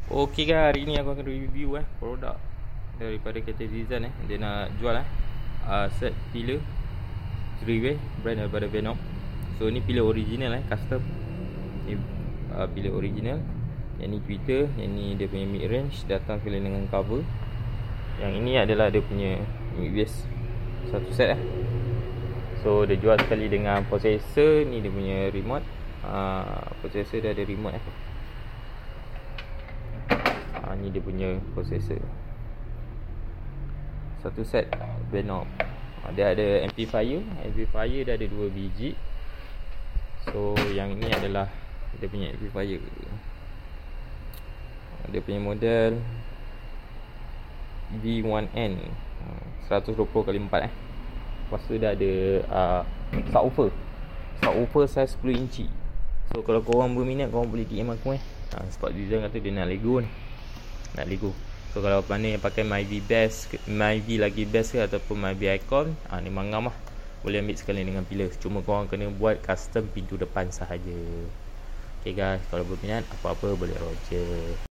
Okey guys, hari ni aku akan review produk daripada KT Design dia nak jual set pillar 3-way brand daripada Venom. So ni pillar original custom. Ni pillar original. Yang ni tweeter, yang ni dia punya mid range, datang sekali dengan cover. Yang ini adalah dia punya mid bass satu set So dia jual sekali dengan processor, ni dia punya remote. Processor dia ada remote ni dia punya processor. Satu set Venom. Dia ada amplifier dia ada 2 biji. So yang ini adalah dia punya amplifier. Dia punya model V1N 120x4 Lepas tu dah ada subwoofer size 10 inci. So kalau korang berminat, korang boleh DM aku sebab design kata dia nak Lego ni. So kalau mana yang pakai Myvi best, Myvi lagi best ke ataupun Myvi Icon, ni mangam boleh ambil sekali dengan pillar. Cuma korang kena buat custom pintu depan sahaja. Okay guys, kalau berminat apa-apa boleh roger.